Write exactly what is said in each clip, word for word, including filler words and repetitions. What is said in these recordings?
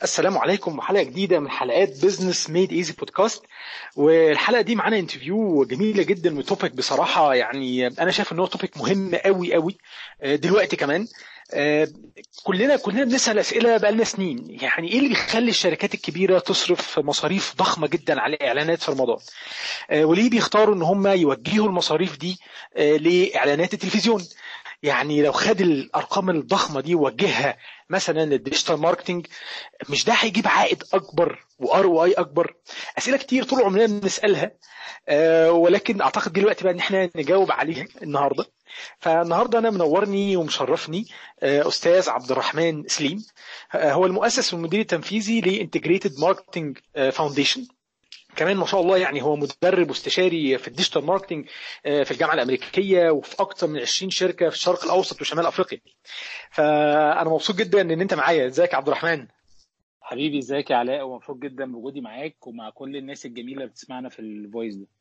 السلام عليكم وحلقة جديدة من حلقات بزنس ميد ايزي بودكاست. والحلقة دي معانا انترفيو جميلة جدا وتوبيك بصراحة، يعني انا شايف ان هو توبيك مهم قوي قوي دلوقتي كمان. آه، كلنا كلنا بنسأل أسئلة بقالنا سنين، يعني ايه اللي بيخلي الشركات الكبيرة تصرف مصاريف ضخمة جدا على اعلانات في رمضان؟ آه، وليه بيختاروا ان هم يوجهوا المصاريف دي آه، لاعلانات التلفزيون؟ يعني لو خد الارقام الضخمه دي ووجهها مثلا للديجيتال ماركتنج، مش ده هيجيب عائد اكبر وار او اي اكبر؟ اسئله كتير طول عمرنا بنسالها، آه، ولكن اعتقد دلوقتي بقى ان احنا نجاوب عليها النهارده. فالنهارده انا منورني ومشرفني آه، استاذ عبد الرحمن سليم. آه، هو المؤسس والمدير التنفيذي لانتجريتد ماركتنج فاونديشن. كمان ما شاء الله يعني هو مدرب واستشاري في الديجيتال ماركتنج آه، في الجامعه الامريكيه وفي اكثر من عشرين شركه في الشرق الاوسط وشمال افريقيا. فانا مبسوط جدا ان انت معايا. ازيك يا عبد الرحمن؟ حبيبي، ازيك يا علاء؟ ومبسوط جدا بوجودي معاك ومع كل الناس الجميله اللي بتسمعنا في الفويس ده.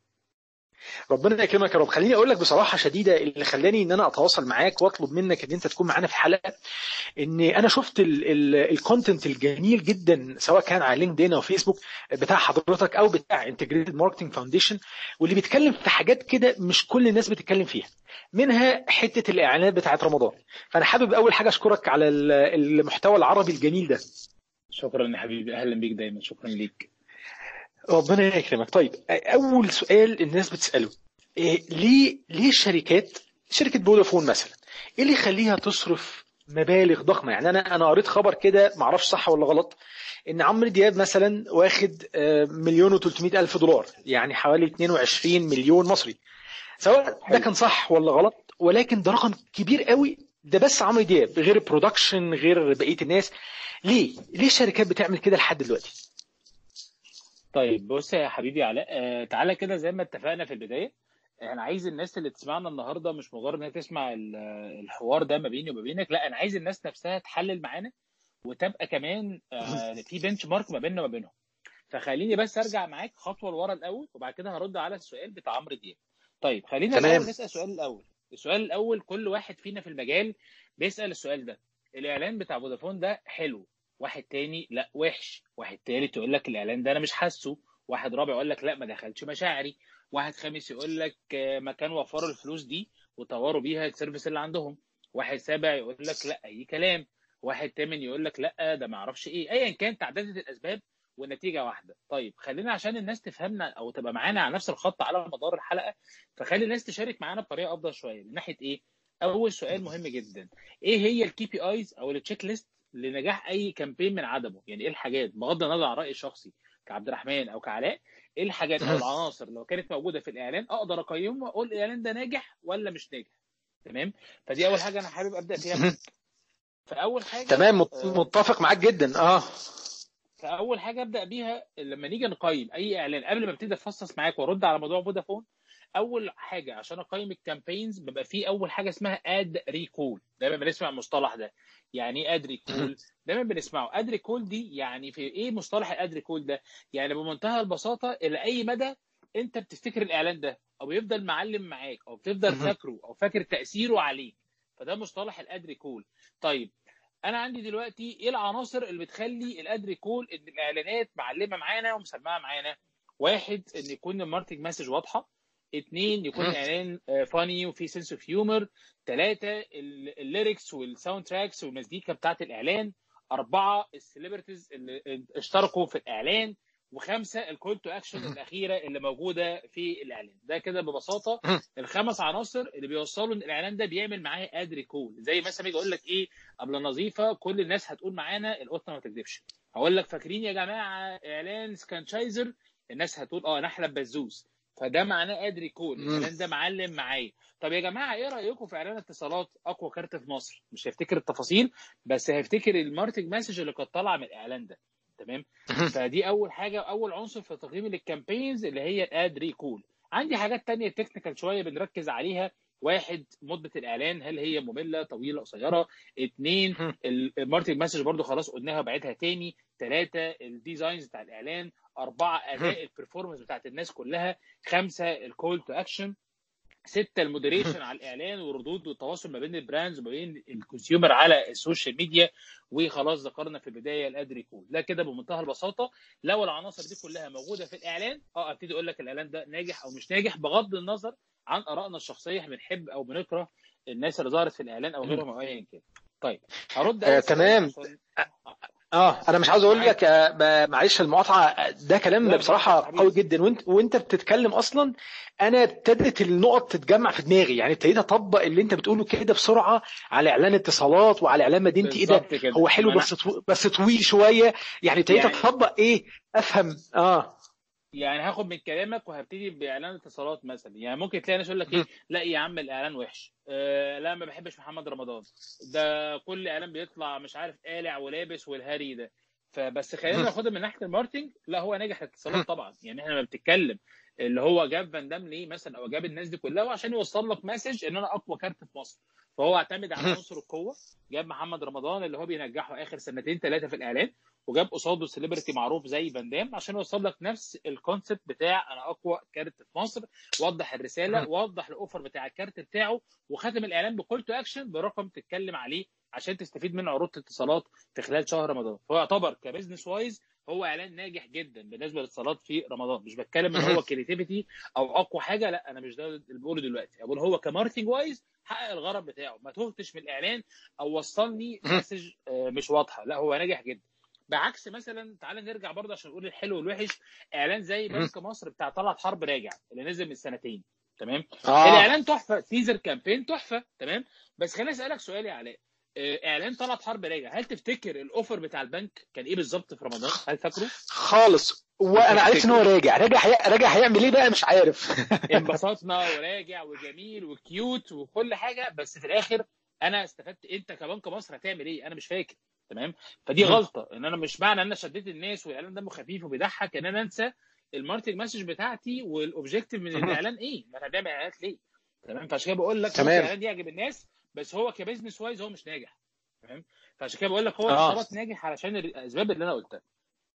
ربنا يكرمك يا رب. خليني اقول لك بصراحه شديده اللي خلاني ان انا اتواصل معاك واطلب منك ان انت تكون معانا في الحلقه، ان انا شفت الكونتنت الجميل جدا سواء كان على لينكدين او فيسبوك بتاع حضرتك او بتاع انتجريتد ماركتنج فاونديشن، واللي بيتكلم في حاجات كده مش كل الناس بتتكلم فيها، منها حته الاعلانات بتاعت رمضان. فانا حابب اول حاجه اشكرك على المحتوى العربي الجميل ده. شكرا يا حبيبي، اهلا بيك دايما، شكرا ليك. ربنا يكرمك. طيب، اول سؤال الناس بتساله، إيه ليه ليه الشركات، شركه فودافون مثلا، ايه اللي يخليها تصرف مبالغ ضخمه؟ يعني انا انا قريت خبر كده، ما اعرفش صح ولا غلط، ان عمرو دياب مثلا واخد آه، مليون وتلتمية الف دولار، يعني حوالي اتنين وعشرين مليون مصري. سواء ده حلو. كان صح ولا غلط، ولكن ده رقم كبير قوي. ده بس عمرو دياب، غير البرودكشن، غير بقيه الناس. ليه ليه الشركات بتعمل كده لحد دلوقتي؟ طيب بص يا حبيبي علاء، آه تعالى كده زي ما اتفقنا في البدايه. انا عايز الناس اللي تسمعنا النهارده مش مجرد انها تسمع ال- الحوار ده ما بيني وما بينك، لا انا عايز الناس نفسها تحلل معانا وتبقى كمان آه في بنش مارك ما بيننا وما بينهم. فخليني بس ارجع معاك خطوه لورا الاول وبعد كده هرد على السؤال بتاع عمرو دياب. طيب خلينا تمام. الاول نسال السؤال الاول. السؤال الاول كل واحد فينا في المجال بيسال السؤال ده: الاعلان بتاع فودافون ده حلو؟ واحد تاني لا وحش، واحد تالت يقول لك الاعلان ده انا مش حاسه، واحد رابع يقول لك لا ما دخلش مشاعري، واحد خامس يقول لك آه، ما كان وفروا الفلوس دي وطوروا بيها السيرفيس اللي عندهم، واحد سابع يقول لك لا اي كلام، واحد تامن يقول لك لا ده ما اعرفش ايه. ايا كان تعددت الاسباب والنتيجه واحده. طيب خلينا عشان الناس تفهمنا او تبقى معانا على نفس الخط على مدار الحلقه، فخلي الناس تشارك معانا بطريقه افضل شويه من ناحيه ايه. اول سؤال مهم جدا: ايه هي الكي بي ايز او التشيك ليست لنجاح اي كامبين من عدمه؟ يعني ايه الحاجات بغض النظر عن رايي الشخصي كعبد الرحمن او كعلاء، ايه الحاجات او العناصر لو كانت موجوده في الاعلان اقدر اقيمه واقول الاعلان ده ناجح ولا مش ناجح؟ تمام. فدي اول حاجه انا حابب ابدا فيها معاك. فاول حاجه تمام، مت- آه، متفق معاك جدا. اه. فاول حاجه ابدا بيها لما نيجي نقيم اي اعلان قبل ما ابتدي افصص معاك وارد على موضوع فودافون، اول حاجه عشان اقيم الكامبينز بيبقى فيه اول حاجه اسمها اد ريكول. دايما بنسمع المصطلح ده. يعني ايه اد ريكول؟ دايما بنسمعه. اد ريكول دي يعني في ايه مصطلح الاد ريكول ده؟ يعني بمنتهى البساطه الى اي مدى انت بتفتكر الاعلان ده او بيفضل معلم معاك او بتفضل فاكره او فاكر تاثيره عليك. فده مصطلح الاد ريكول. طيب انا عندي دلوقتي ايه العناصر اللي بتخلي الاد ريكول ان الاعلانات معلمه معانا ومسمعه معانا؟ واحد، ان يكون الماركتنج مسج واضحه. اثنين، يكون الاعلان فاني وفي سنس اوف هيومر. ثلاثه، الليركس والساوند تراكس والمزيكا بتاعت الاعلان. اربعه، السليبرتيز اللي اشتركوا في الاعلان. وخمسه، الكول تو اكشن الاخيره اللي موجوده في الاعلان. ده كده ببساطه الخمس عناصر اللي بيوصلوا ان الاعلان ده بيعمل معاه اد ريكول. زي مثلا يجي يقول لك ايه قبل النظيفه، كل الناس هتقول معانا القطه ما تكذبش. هقول لك فاكرين يا جماعه اعلان سكانشايزر؟ الناس هتقول اه نحلب بزوز. فده معناه اد ريكول، الاعلان ده معلم معايا. طب يا جماعه ايه رايكم في اعلان اتصالات اقوى كارت في مصر؟ مش هيفتكر التفاصيل بس هيفتكر الماركتنج مسج اللي كانت طالعه من الاعلان ده. تمام. فدي اول حاجه، اول عنصر في تقييم الكامبينز اللي هي الاد ريكول. عندي حاجات تانية تكنيكال شويه بنركز عليها. واحد، مده الاعلان، هل هي ممله طويله قصيره؟ اثنين، الماركتنج مسج برضو خلاص قلناها بعيدها تاني. ثلاثه، الديزاينز بتاع الاعلان. اربعه، اداء البرفورمانس بتاعت الناس كلها. خمسه، الكول تو اكشن. ستة المودريشن على الاعلان والردود والتواصل ما بين البراندز وما بين الكونسيومر على السوشيال ميديا. وخلاص ذكرنا في البدايه الاد ريكول ده كده بمنتهى البساطه. لو العناصر دي كلها موجوده في الاعلان اه ابتدي اقول لك الاعلان ده ناجح او مش ناجح بغض النظر عن ارائنا الشخصيه، بنحب او بنكره الناس اللي ظهرت في الاعلان او غيرهم او ايا كان. طيب هرد آه، تمام. اه انا مش عاوز اقول لك آه معلش المقاطعه، ده كلام بصراحه قوي جدا، وانت وانت بتتكلم اصلا انا ابتدت النقط تتجمع في دماغي، يعني ابتديت اطبق اللي انت بتقوله كده بسرعه على اعلان اتصالات وعلى اعلان مدينتي. ايه ده هو حلو بس طو... بس طويل شويه، يعني ابتديت يعني اطبق ايه افهم. اه يعني هاخد من كلامك وهبتدي باعلان اتصالات مثلا. يعني ممكن تلاقي ناس يقول لك ايه، لا يا عم الاعلان وحش، آه لا ما بحبش محمد رمضان، ده كل اعلان بيطلع مش عارف قالع ولابس والهري ده. فبس خلينا ناخدها من ناحيه الماركتنج، لا هو ناجح الاتصالات طبعا. يعني احنا لما بنتكلم اللي هو جاب فان دام ليه مثلا او جاب الناس دي كلها وعشان يوصل لك مسج ان انا اقوى كارت في مصر، فهو اعتمد على عنصر القوه. جاب محمد رمضان اللي هو بينجحه اخر سنتين ثلاثه في الاعلان، وجاب قصاده سيلبرتي معروف زي فان دام عشان يوصل لك نفس الكونسيبت بتاع انا اقوى كارت في مصر. وضح الرساله، وضح الاوفر بتاع الكارت بتاعه، وختم الاعلان بكول تو اكشن برقم تتكلم عليه عشان تستفيد من عروض اتصالات في خلال شهر رمضان. فهو يعتبر كبزنس وايز هو اعلان ناجح جدا بالنسبه للاتصالات في رمضان. مش بتكلم ان هو كريتيفيتي او اقوى حاجه، لا انا مش ده اللي بقوله دلوقتي. بقول هو كماركتنج وايز حقق الغرض بتاعه، ما تهتش من الاعلان او وصلني مسج مش واضحه، لا هو ناجح جدا. بعكس مثلا تعال نرجع برضه عشان نقول الحلو والوحش، اعلان زي بنك مصر بتاع طلعت حرب راجع اللي نزل من سنتين، تمام. آه. الاعلان تحفه، تيزر كامبين تحفه، تمام. بس خليني اسالك سؤال يا علاء، اعلان طلعت حرب راجع هل تفتكر الاوفر بتاع البنك كان ايه بالظبط في رمضان؟ هل فاكره؟ خالص. وانا عرفت ان هو راجع راجع راجع هيعمل ايه بقى مش عارف. انبسطنا وراجع وجميل وكيوت وكل حاجه، بس في الاخر انا استفدت انت كبنك مصر هتعمل ايه؟ انا مش فاكر، تمام. فدي غلطه، ان انا مش معنى ان انا شديت الناس والاعلان دمه خفيف وبيضحك ان انا انسى الماركتنج مسج بتاعتي والاوبجيكتيف من الاعلان ايه؟ ما انا بعمل اعلانات ليه؟ تمام. فعشان كده بقول لك الاعلان دي يعجب الناس بس هو كبزنس وايز هو مش ناجح، تمام. فعشان كده بقول لك هو الاتصالات ناجح علشان الاسباب اللي انا قلتها.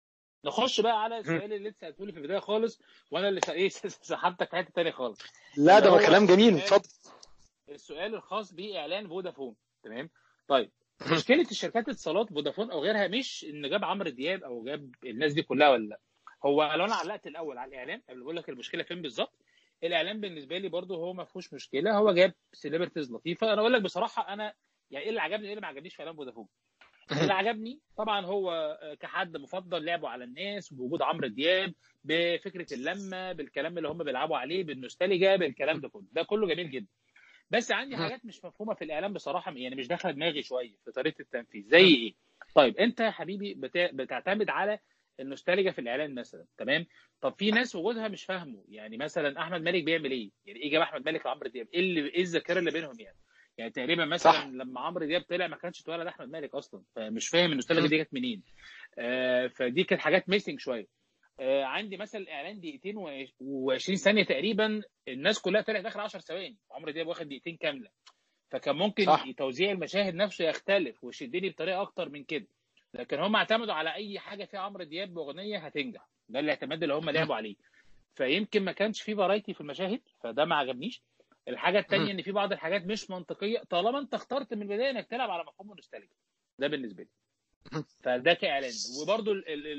نخش بقى على السؤال اللي انت سالته لي في البدايه خالص وانا اللي ايه سحبتك في حته ثانيه خالص. لا ده كلام جميل، اتفضل. السؤال الخاص باعلان فودافون، تمام. طيب مشكله الشركات الاتصالات فودافون او غيرها مش ان جاب عمرو دياب او جاب الناس دي كلها ولا لا. هو لو انا علقت الاول على الاعلان قبل بقول لك المشكله فين بالظبط، الاعلان بالنسبه لي برده هو ما فيهوش مشكله، هو جاب سيلبرتيز لطيفه. انا اقول لك بصراحه انا يعني ايه اللي عجبني وايه اللي ما عجبنيش في اعلان فودافون. اللي عجبني طبعا هو كحد مفضل لعبوا على الناس بوجود عمرو دياب، بفكره اللمه، بالكلام اللي هم بيلعبوا عليه، بالنوستالجيا، بالكلام ده كله، ده كله جميل جدا. بس عندي حاجات مش مفهومه في الاعلان بصراحه، يعني مش داخله دماغي شويه في طريقه التنفيذ. زي ايه؟ طيب انت يا حبيبي بتعتمد على النوستالجيا في الاعلان مثلا، تمام. طب في ناس وجودها مش فاهمه، يعني مثلا احمد مالك بيعمل ايه؟ يعني ايه جاب احمد مالك لعمرو دياب؟ ايه اللي ايه الذاكره اللي بينهم يعني؟ يعني تقريبا مثلا صح. لما عمرو دياب طلع ما كانش اتولد احمد مالك اصلا، فمش فاهم النوستالجيا دي جت منين. آه فدي كانت حاجات ميسنج شويه. آه عندي مثلا اعلان دقيقتين وعشرين ثانيه تقريبا، الناس كلها طلعت داخل عشر ثواني، عمرو دياب واخد دقيقتين كامله. فكان ممكن صح. توزيع المشاهد نفسه يختلف ويشدني بطريقه اكتر من كده. لكن هم اعتمدوا على اي حاجه فيها عمرو دياب باغنيه هتنجح، ده الاعتماد اللي هم لعبوا عليه. فيمكن ما كانش في فرايتي في المشاهد، فده ما عجبنيش. الحاجه الثانيه ان في بعض الحاجات مش منطقيه طالما انت اخترت من البدايه انك تلعب على مفهوم النوستالجيا، ده بالنسبه لي. فده كاعلان. وبرده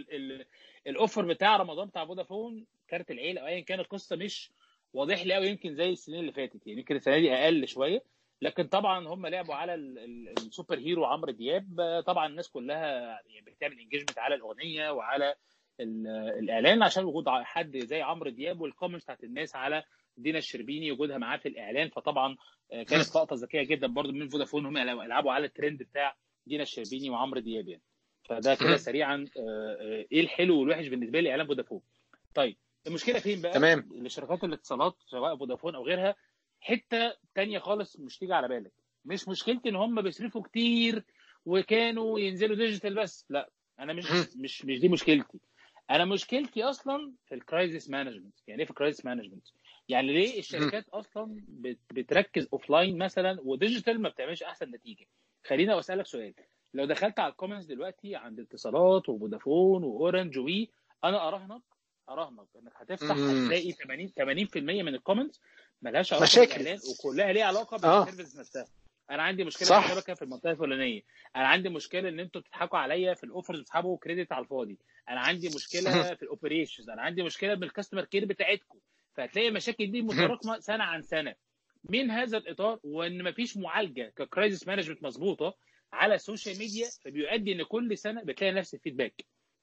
الاوفر بتاع رمضان بتاع فودافون كارت العيله او ايا كان القصه مش واضح لي قوي، يمكن زي السنين اللي فاتت، يعني يمكن السنه دي اقل شويه. لكن طبعا هم لعبوا على السوبر هيرو عمرو دياب، طبعا الناس كلها بتعمل انجيجمنت على الاغنيه وعلى الاعلان عشان وجود حد زي عمرو دياب، والكومنتس بتاعت الناس على دينا الشربيني وجودها معاه في الاعلان. فطبعا كانت لقطه ذكيه جدا برضو من فودافون هم يلعبوا على الترند بتاع دينا الشربيني وعمرو دياب يعني. فده كده سريعا ايه الحلو والوحش بالنسبه لي اعلان فودافون. طيب المشكله فين بقى؟ تمام. لشركات الاتصالات سواء فودافون او غيرها حته تانية خالص مش تيجي على بالك. مش مشكلتي ان هم بيصرفوا كتير وكانوا ينزلوا ديجيتال بس، لا انا مش مش مش دي مشكلتي. انا مشكلتي اصلا في الكرايزس مانجمنت. يعني ايه في الكرايزس مانجمنت؟ يعني ليه الشركات اصلا بتركز اوفلاين مثلا وديجيتال ما بتعملش احسن نتيجه؟ خليني اسالك سؤال. لو دخلت على الكومنتس دلوقتي عند اتصالات وفودافون واورنج وي، انا اراهنك اراهنك انك هتفتح هتلاقي ثمانين ثمانين في المية من الكومنتس ملهاش علاقه مشاكل. بالاعلان وكلها ليها علاقه اه بالسيرفيس نفسها. انا عندي مشكله صح. في الشبكه في المنطقه الفلانيه، انا عندي مشكله ان انتوا بتضحكوا عليا في الاوفرز بتسحبوا كريدت على الفاضي، انا عندي مشكله في الاوبريشنز، انا عندي مشكله بالكاستمر كير بتاعتكم. فهتلاقي المشاكل دي متراكمه سنه عن سنه من هذا الاطار، وان مفيش معالجه ككرايزس مانجمنت مظبوطه على السوشيال ميديا، فبيؤدي ان كل سنه بتلاقي نفس الفيدباك.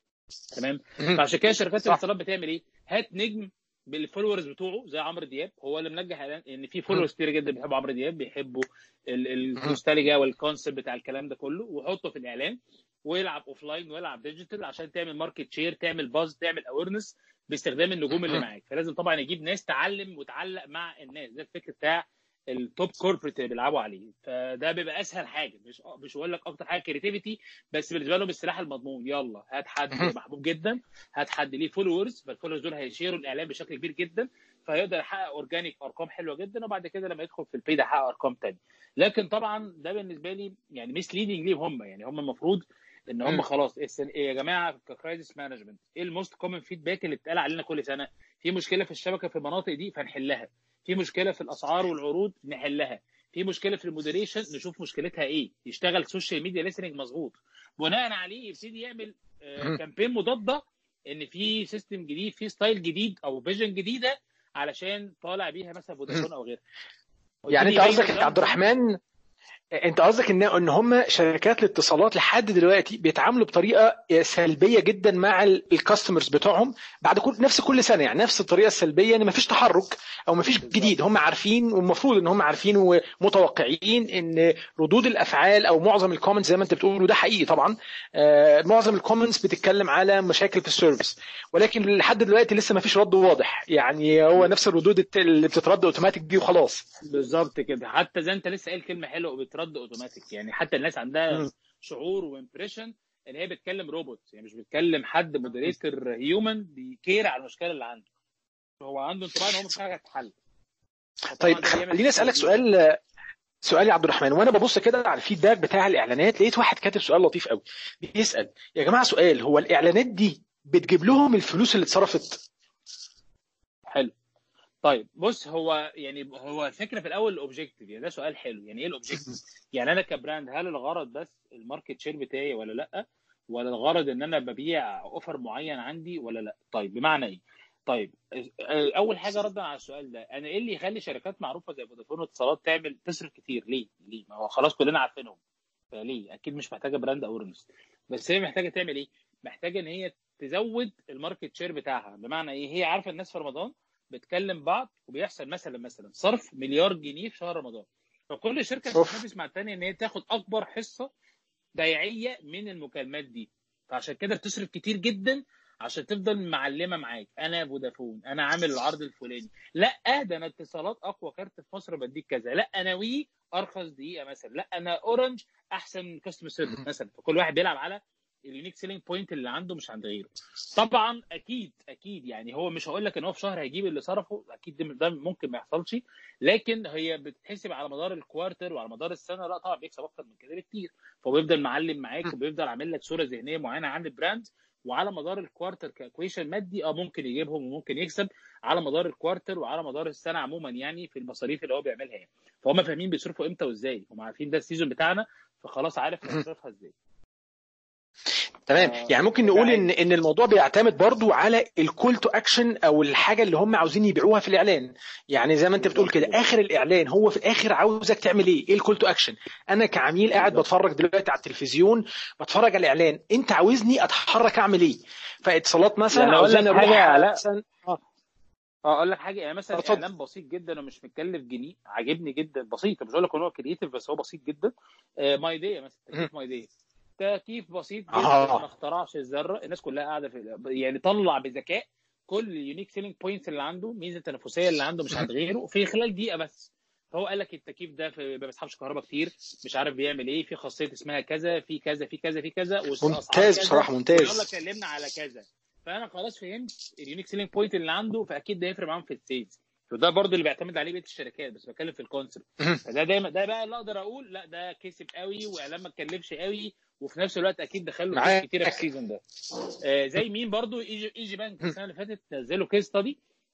تمام. فعشان كده شركات صح. الاتصالات بتعمل ايه؟ هات نجم بالفولورز بتوعه زي عمرو دياب، هو اللي منجح اعلان ان في فولورز كتير جدا بيحبوا عمرو دياب، بيحبوا النوستالجيا والكونسيبت بتاع الكلام ده كله، وحطه في الاعلان ويلعب اوف لاين ويلعب ديجيتال عشان تعمل ماركت شير، تعمل باز، تعمل اويرنس باستخدام النجوم اللي معاك. فلازم طبعا يجيب ناس تعلم وتعلق مع الناس، ده الفكر بتاع التوب كوربريت اللي بيلعبوا عليه. فده بيبقى اسهل حاجه، مش مش بقول لك اكتر حاجه كريتيفيتي، بس بالنسبه لهم السلاح المضمون. يلا هات حد محبوب جدا، هات حد ليه فولورز، فالفولورز دول هيشيروا الاعلان بشكل كبير جدا، فهيقدر يحقق اورجانيك ارقام حلوه جدا، وبعد كده لما يدخل في البيد هيحقق ارقام ثانيه. لكن طبعا ده بالنسبه لي يعني ميس ليدنج ليهم هم، يعني هم المفروض ان هم خلاص إيه يا جماعه ككرايزس مانجمنت، ايه الموست كومن فيدباك اللي بتقال علينا كل سنه؟ في مشكله في الشبكه في المناطق دي فنحلها، في مشكله في الاسعار والعروض نحلها، في مشكله في المودريشن نشوف مشكلتها ايه، يشتغل سوشيال ميديا ليسننج مظبوط، بناء عليه يبتدي يعمل آه كامبين مضاده ان في سيستم جديد، في ستايل جديد او فيجن جديده علشان طالع بيها مثلا فودافون او غيرها. يعني انت قصدك يا عبد الرحمن، انت قصدك ان ان هم شركات الاتصالات لحد دلوقتي بيتعاملوا بطريقه سلبيه جدا مع الكاستمرز بتوعهم بعد كل نفس كل سنه، يعني نفس الطريقه السلبيه، ان مفيش تحرك او مفيش جديد. هم عارفين، والمفروض ان هم عارفين ومتوقعين ان ردود الافعال او معظم الكومنتس زي ما انت بتقول، وده حقيقي طبعا، معظم الكومنتس بتتكلم على مشاكل في السيرفيس، ولكن لحد دلوقتي لسه مفيش رد واضح. يعني هو نفس الردود اللي بتترد اوتوماتيك دي وخلاص. بالظبط كده. حتى زي انت لسه قايل كلمه حلوه، بترد اوتوماتيك، يعني حتى الناس عندها م. شعور وامبريشن ان هي بتكلم روبوت، يعني مش بتكلم حد مودريتور هيومن بيكير على المشكله اللي عنده، هو عنده انطباع ان هو مش حاجه تتحل. طيب خليني اسالك سؤال سؤال يا عبد الرحمن، وانا ببص كده على الفيدباك بتاع الاعلانات لقيت واحد كاتب سؤال لطيف قوي، بيسال يا جماعه سؤال، هو الاعلانات دي بتجيب لهم الفلوس اللي اتصرفت؟ حلو. طيب بص، هو يعني هو الفكره في الاول الاوبجيكتيف، يعني ده سؤال حلو. يعني ايه الاوبجيكتيف؟ يعني انا كبراند هل الغرض بس الماركت شير بتاعي ولا لا، ولا الغرض ان انا ببيع اوفر معين عندي ولا لا؟ طيب بمعنى ايه؟ طيب اول حاجه ردا على السؤال ده، انا ايه اللي يخلي شركات معروفه زي فودافون واتصالات تعمل تصرف كتير؟ ليه؟ ليه؟ ما هو خلاص كلنا عارفينهم، فليه؟ اكيد مش محتاجه براند اورنس، بس هي محتاجه تعمل ايه؟ محتاجه ان هي تزود الماركت شير بتاعها. بمعنى ايه؟ هي عارفه الناس في رمضان بتكلم بعض وبيحصل مثلا مثلا صرف مليار جنيه في شهر رمضان، فكل شركه بتتنافس مع الثانيه ان هي تاخد اكبر حصه بيعيه من المكالمات دي، فعشان كده بتصرف كتير جدا عشان تفضل معلمه معاك. انا فودافون، انا عامل العرض الفلاني، لا ده انا اتصالات اقوى كارت في مصر بديك كذا، لا انا وي ارخص دقيقه مثلا، لا انا اورنج احسن كاستمر سيرفيس مثلا. فكل واحد بيلعب على اليونيك سيلينج بوينت اللي عنده مش عند غيره. طبعا اكيد اكيد يعني هو مش هقول لك ان هو في شهر هيجيب اللي صرفه، اكيد ده ممكن ما يحصلش، لكن هي بتتحسب على مدار الكوارتر وعلى مدار السنه، لا طبعا بيكسب اكتر من كده بكتير. فهو بيفضل معلم معاك وبيفضل عامل لك صوره ذهنيه معينه عن البراند، وعلى مدار الكوارتر كاكويشن مادي اه ممكن يجيبهم وممكن يكسب على مدار الكوارتر وعلى مدار السنه عموما، يعني في المصاريف اللي هو بيعملها يعني. فهم فاهمين بيصرفوا امتى وازاي، هم عارفين ده السيزون بتاعنا، فخلاص عارف هيصرفها ازاي. تمام. يعني ممكن نقول ان ان الموضوع بيعتمد برضو على الكول تو اكشن او الحاجه اللي هم عاوزين يبيعوها في الاعلان. يعني زي ما انت بتقول كده، اخر الاعلان هو في الاخر عاوزك تعمل ايه؟ ايه الكول تو اكشن؟ انا كعميل قاعد بتفرج دلوقتي على التلفزيون، بتفرج على الاعلان، انت عاوزني اتحرك اعمل ايه؟ فاتصالات مثلا يعني عاوزاني اروح حاجه مثلا اه اقول لك حاجه، يعني مثلا أطلع. اعلان بسيط جدا ومش متكلف جنيه، عاجبني جدا، بسيط، مش هقول لك ان هو كرييتيف بس هو بسيط جدا. آه ماي داي مثلا، تكييف ماي داي، تكييف بسيط جدا آه. ما اخترعش الذره، الناس كلها قاعده في، يعني طلع بذكاء كل اليونيك سيلينج بوينتس اللي عنده، ميزه تنافسيه اللي عنده مش عند غيره في خلال دقيقه بس. فهو قال لك التكييف ده ما بيسحبش كهرباء كتير، مش عارف بيعمل ايه، في خاصيه اسمها كذا، في كذا في كذا في كذا، ممتاز بصراحه، ممتاز. يلا كلمنا على كذا. فانا خلاص فهمت اليونيك سيلينج بوينت اللي عنده، فاكيد ده هيفرق معاهم في السيلز. وده برضو اللي بيعتمد عليه بقيه الشركات، بس بتكلم في الكونسبت. فده دايما ده بقى اللي اقدر اقول لا ده كسب قوي واعلان ما اتكلفش قوي، وفي نفس الوقت اكيد دخل له فلوس كتيره في السيزون ده. آه زي مين برضو؟ ايجي, إيجي بانك السنه اللي فاتت نزلوا كيس ستادي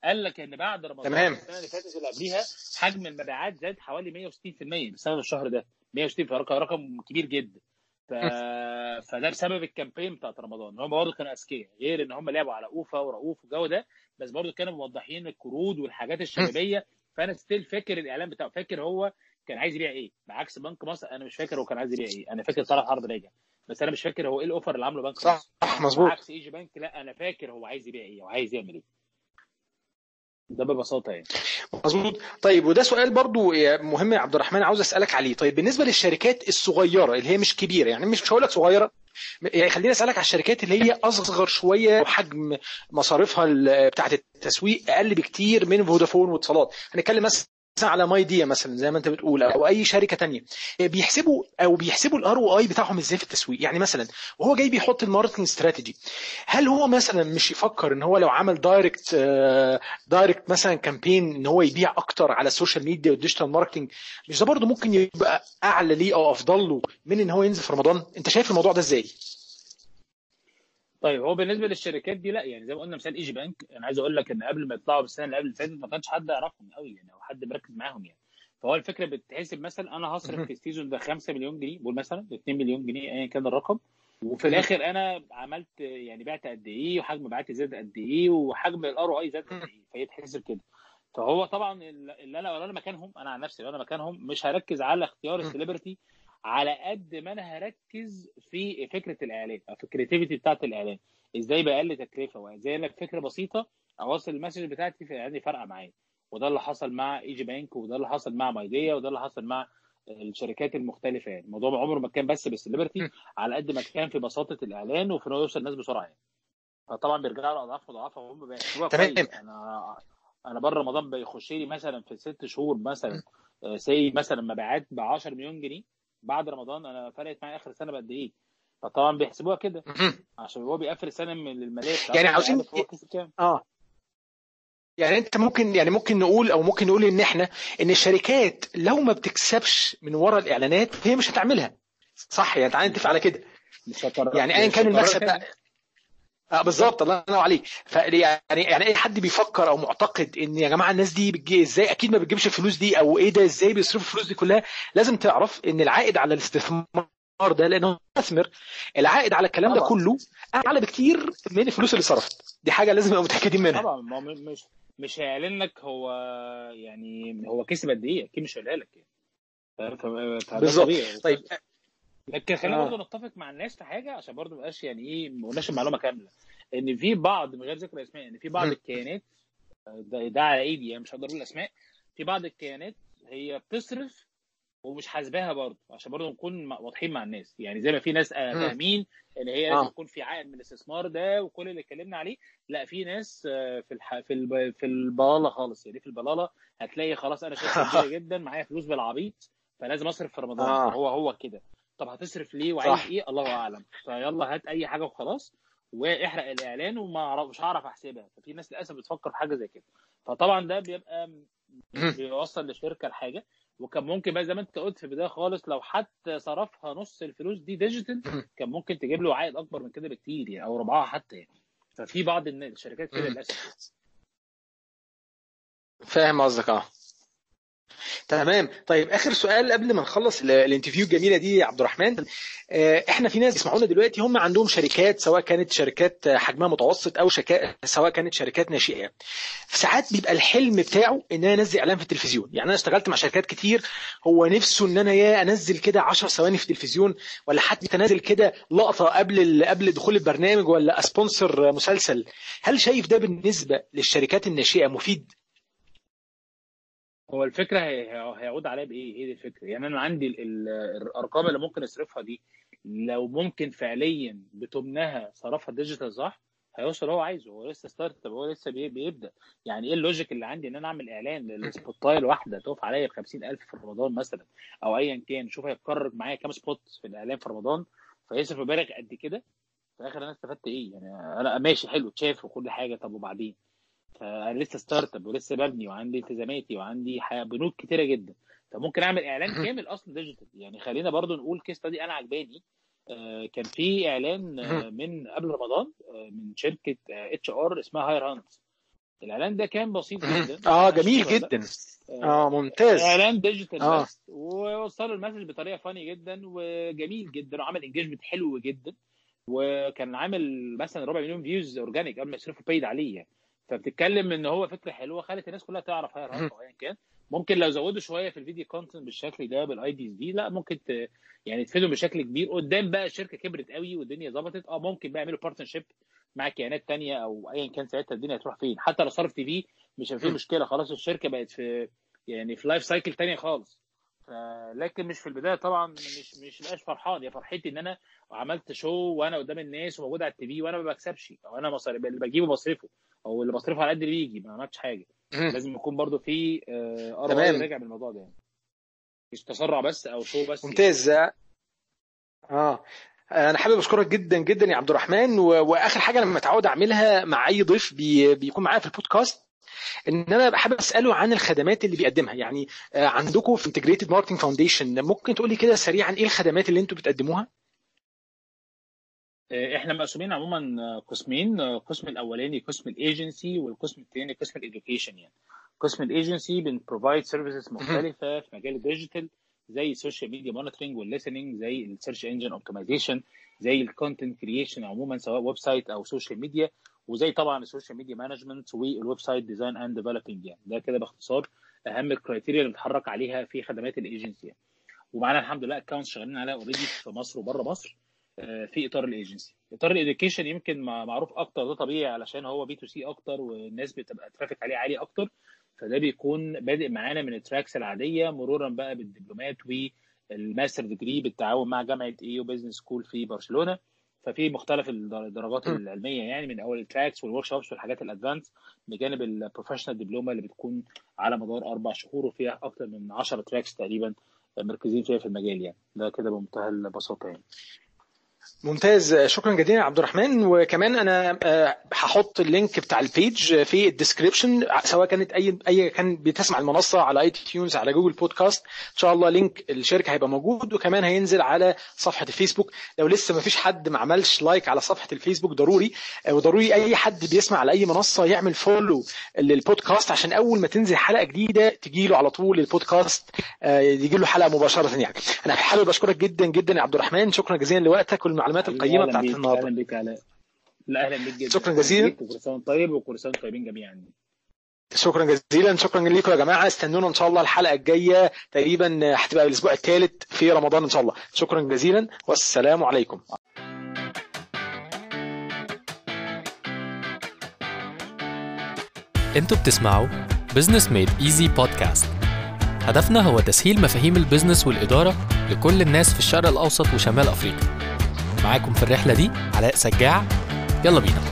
قال لك ان بعد رمضان تمام. السنه اللي فاتت اللي قبليها حجم المبيعات زاد حوالي مية وستين في المية بسبب الشهر ده. مية وستين في رقم رقم كبير جدا. ف... فده بسبب الكامبين بتاعت رمضان. هم برضه كانوا اذكياء، غير ان هم لعبوا على اوفا ورؤوف والجو ده، بس برضه كانوا موضحين القروض والحاجات الشبابيه. فانا ستيل فاكر الاعلان بتاعه، فاكر هو كان عايز يبيع ايه. بعكس بنك مصر انا مش فاكر هو كان عايز يبيع ايه. انا فاكر صالح حرب راجع، بس انا مش فاكر هو ايه الاوفر اللي عامله بنك صح مصر. مظبوط. بعكس ايجي بنك لا انا فاكر هو عايز يبيع ايه وعايز يعمل ايه. ده ببساطه يعني. مظبوط. طيب وده سؤال برضو مهم يا عبد الرحمن عاوز اسالك عليه. طيب بالنسبه للشركات الصغيره اللي هي مش كبيره، يعني مش مش هقول لك صغيره، يعني خليني اسالك على الشركات اللي هي اصغر شويه وحجم مصاريفها ال- بتاعه التسويق اقل بكتير من فودافون واتصالات. هنتكلم مثلا على ماي ديا مثلا زي ما انت بتقول، او اي شركه تانية. بيحسبوا او بيحسبوا الار او اي بتاعهم ازاي في التسويق؟ يعني مثلا وهو جاي بيحط الماركتنج استراتيجي، هل هو مثلا مش يفكر ان هو لو عمل دايركت دايركت مثلا كامبين ان هو يبيع اكتر على السوشيال ميديا والديجيتال ماركتنج، مش ده برضه ممكن يبقى اعلى ليه او افضل له من ان هو ينزل في رمضان؟ انت شايف الموضوع ده ازاي؟ طيب هو بالنسبه للشركات دي لا، يعني زي ما قلنا مثال ايجي بانك، انا عايز اقول لك ان قبل ما يطلعوا بالسنه اللي قبل اللي فاتت ما كانش حد يعرفهم قوي يعني، او حد مركز معاهم يعني. فهو الفكره بتتحسب مثلا انا هصرف في السيزون ده خمسة مليون جنيه، بقول مثلا اتنين مليون جنيه ايا كان الرقم، وفي الاخر انا عملت يعني بعت قد ايه، وحجم مبيعاتي زاد قد ايه، وحجم الار او اي زاد قد ايه، فهي تحسب كده. فهو طبعا اللي انا لو انا مكانهم، انا عن نفسي لو انا مكانهم مش هركز على اختيار السليبرتي على قد ما انا هركز في فكره الاعلان او في الكريتيفيتي بتاعت الاعلان. ازاي بقلل تكلفه، وازاي لك فكره بسيطه اوصل المسج بتاعتي في اعلاني فارقه معايا. وده اللي حصل مع ايجي بانك، وده اللي حصل مع مايديا، وده اللي حصل مع الشركات المختلفه. يعني الموضوع عمره ما كان بس بالسليبرتي على قد ما كان في بساطه الاعلان وفي انه يوصل الناس بسرعه يعني. فطبعا بيرجعوا لاضعاف مضاعفه وهم بيحسبوها تمام. كويس. انا انا بره رمضان بيخش لي مثلا في ست شهور مثلا سي مثلا مبيعات ب عشرة مليون جنيه، بعد رمضان انا فرقت معايا اخر السنه بقد ايه. فطبعا بيحسبوها كده عشان هو بيقفل السنه من الماليه يعني بتاعته عاوزين عارف هو كسب كام. اه يعني انت ممكن يعني ممكن نقول او ممكن نقول ان احنا ان الشركات لو ما بتكسبش من ورا الاعلانات فهي مش هتعملها، صح؟ يعني تعالى نتفق على بالظبط. كده. مش هقرر يعني ايا مش كان هقرر المكسب كده. بقى. آه بالظبط. بالظبط، الله ينور عليك. فيعني يعني اي حد بيفكر او معتقد ان يا جماعه الناس دي بتجي ازاي، اكيد ما بتجيبش الفلوس دي، او ايه ده ازاي بيصرفوا الفلوس دي كلها، لازم تعرف ان العائد على الاستثمار ده لانه مستثمر، العائد على الكلام ده طبعا كله اعلى بكتير من الفلوس اللي صرفت. دي حاجه لازم نبقى متاكدين منها. طبعا ما هو مش مش هيعلن لك هو يعني هو كسب قد ايه، اكيد مش هيقولها لك يعني. فاهم؟ ف- فده بالظبط. طبيعي. طيب. لكن خلينا برضو اه. نتفق مع الناس في حاجه عشان برضو ما بقاش يعني ايه ما قلناش المعلومه كامله. ان في بعض من غير ذكر اسماء، ان في بعض الكيانات، ده, ده على ايدي يعني مش هقدر اقول اسماء، في بعض الكيانات هي بتصرف ومش حاسباها برضه، عشان برضه نكون واضحين مع الناس. يعني زي ما في ناس آه، فاهمين ان هي لازم اه. يكون في عائد من الاستثمار ده وكل اللي اتكلمنا عليه، لا في ناس آه، في الح... في الب... في البلاله خالص. يعني في البلاله هتلاقي خلاص انا شركه كبيره جدا معايا فلوس بالعبيط فلازم اصرف في رمضان، اه. فهو هو كده. طب هتصرف ليه وعايز صح. ايه الله اعلم، فيلا هات اي حاجه وخلاص واحرق الاعلان وما أعرف- مش هعرف احسبها. ففي ناس للاسف بتفكر في حاجه زي كده. فطبعا ده بيبقى مش بيوصل للشركه لحاجه. وكان ممكن بقى زي ما انت قلت في البدايه خالص لو حتى صرفها نص الفلوس دي ديجيتال كان ممكن تجيب له عائد اكبر من كده بكتير يعني، او ربعها حتى يعني. ففي بعض الن- الشركات كده للاسف يعني. فاهم قصدك. اه. تمام. طيب اخر سؤال قبل ما نخلص ال- الانترفيو الجميله دي يا عبد الرحمن. آه، احنا في ناس بيسمعونا دلوقتي هم عندهم شركات، سواء كانت شركات آه، حجمها متوسط او شكا... سواء كانت شركات ناشئه. في ساعات بيبقى الحلم بتاعه ان انا انزل اعلان في التلفزيون. يعني انا اشتغلت مع شركات كتير، هو نفسه ان انا يا انزل كده عشر ثواني في التلفزيون، ولا حتى انزل كده لقطه قبل ال... قبل دخول البرنامج، ولا اسبونسر مسلسل. هل شايف ده بالنسبه للشركات الناشئه مفيد؟ هو الفكره هي- هي- هيعود عليا بايه؟ هي دي الفكره. يعني انا عندي ال- ال- الارقام اللي ممكن اصرفها دي لو ممكن فعليا بتمنها صرفها ديجيتال صح هيوصل اللي هو عايزه. هو لسه ستارت اب، هو لسه بي- بيبدا. يعني ايه اللوجيك اللي عندي ان انا اعمل اعلان للسبوتايه الواحده تقف عليا ب خمسين ألف في رمضان مثلا، او ايا كان، شوف هيتكرر معايا كام سبوت في الاعلان في رمضان، فيصرف مبالغ قد كده. في الاخر انا استفدت ايه يعني؟ انا ماشي حلو تشاف وكل حاجه، طب وبعدين؟ فانا لسه ستارت اب ولسه ببني وعندي التزاماتي وعندي حياة بنود كتيره جدا. فممكن اعمل اعلان كامل اصلا ديجيتال. يعني خلينا برضو نقول كيس دي انا عجباني. آه، كان في اعلان آه، من قبل رمضان آه، من شركه اتش ار اسمها هاير هانت. الاعلان ده كان بسيط جدا. اه جميل جدا. اه ممتاز. اعلان ديجيتال آه. بس، ووصلوا المسج بطريقه فاني جدا وجميل جدا، وعمل انجيجمنت حلو جدا، وكان عامل مثلا ربع مليون فيوز اورجانيك قبل ما يصرفوا بايد عليه يعني. فبتتكلم ان هو فكره حلوه خلت الناس كلها تعرف هاير هاب او ايا كان. ممكن لو زودوا شويه في الفيديو كونتنت بالشكل ده بالاي ديز دي، لا ممكن ت... يعني تفيدهم بشكل كبير قدام. بقى الشركه كبرت قوي والدنيا ظبطت، اه ممكن بقى يعملوا بارتنرشيب مع كيانات تانية او ايا كان، ساعتها الدنيا هتروح فين. حتى لو صرف تي في مش هيبقى فيه مشكله، خلاص الشركه بقت في يعني في لايف سايكل تانية خالص. لكن مش في البدايه طبعا، مش مش بقاش فرحان. يا فرحتي ان انا عملت شو وانا قدام الناس وموجود على التي في وانا ما بكسبش، او انا مصاري اللي بجيبه بصرفه، او اللي بصرفه على قد اللي بيجي، ما عملتش حاجه. لازم يكون برضو في ار واي راجع بالموضوع ده يعني، مش تسرع بس او شو بس. ممتاز. اه انا حابب اشكرك جدا جدا يا عبد الرحمن. و... واخر حاجه لما متعود اعملها مع اي ضيف بي... بيكون معايا في البودكاست، ان انا حابب اساله عن الخدمات اللي بيقدمها. يعني عندكم في انتجريتد ماركتنج فاونديشن، ممكن تقولي كده سريعا ايه الخدمات اللي انتوا بتقدموها؟ احنا مقسومين عموما قسمين. القسم الاولاني قسم الايجنسي، والقسم الثاني قسم الاديوكيشن. يعني قسم الايجنسي بنبروفايد سيرفيسز مختلفه في مجال الديجيتال، زي السوشيال ميديا مونيتورنج والليسننج، زي السيرش انجن اوبتمايزيشن، زي الكونتنت كرييشن عموما سواء ويب سايت او سوشيال ميديا، وزي طبعا السوشيال ميديا مانجمنت والويب سايت ديزاين اند ديفلوبينج. يعني ده كده باختصار اهم الكرايتيريا اللي بنتحرك عليها في خدمات الايجنسي يعني. ومعانا الحمد لله اكونتس شغالين عليها اوريدي في مصر وبره مصر في اطار الايجنسي. اطار الاديوكيشن يمكن معروف اكتر، ده طبيعي علشان هو بي تو سي اكتر والناس بتبقى ترافيك عليه عالي اكتر، فده بيكون بادئ معانا من التراكس العاديه مرورا بقى بالدبلومات والماستر ديجري بالتعاون مع جامعه ايو بزنس سكول في برشلونه. ففي مختلف الدرجات العلميه يعني، من اول التراكس والورك شوبس والحاجات الادفانس، بجانب البروفيشنال دبلومه اللي بتكون على مدار اربع شهور وفيها اكتر من عشرة تراكس تقريبا مركزين فيها في المجال يعني. ده كده بمنتهى البساطه يعني. ممتاز. شكرا جزيلا يا عبد الرحمن. وكمان انا هحط اللينك بتاع البيج في الديسكريبشن، سواء كانت اي اي كان بتسمع المنصه على اي تيونز، على جوجل بودكاست، ان شاء الله لينك الشركه هيبقى موجود، وكمان هينزل على صفحه الفيسبوك. لو لسه ما فيش حد ما عملش لايك على صفحه الفيسبوك، ضروري وضروري اي حد بيسمع على اي منصه يعمل فولو للبودكاست، عشان اول ما تنزل حلقه جديده تجي له على طول البودكاست، يجي له حلقه مباشره يعني. انا حابب اشكرك جدا جدا يا عبد الرحمن، شكرا جزيلا لوقتك والمعلومات القيمه بتاعت النهارده. اهلا بك علاء. لا اهلا بك جدا. شكرا جزيلا. وكل سنه طيب وكل سنه طيبين جميعا. شكرا جزيلا. شكرا لكم يا جماعه. استنونا ان شاء الله الحلقه الجايه تقريبا هتبقى الاسبوع الثالث في رمضان ان شاء الله. شكرا جزيلا والسلام عليكم. انتوا بتسمعوا بزنس ميد ايزي بودكاست. هدفنا هو تسهيل مفاهيم البزنس والإدارة لكل الناس في الشرق الأوسط وشمال أفريقيا. معاكم في الرحلة دي علاء سجاع، يلا بينا.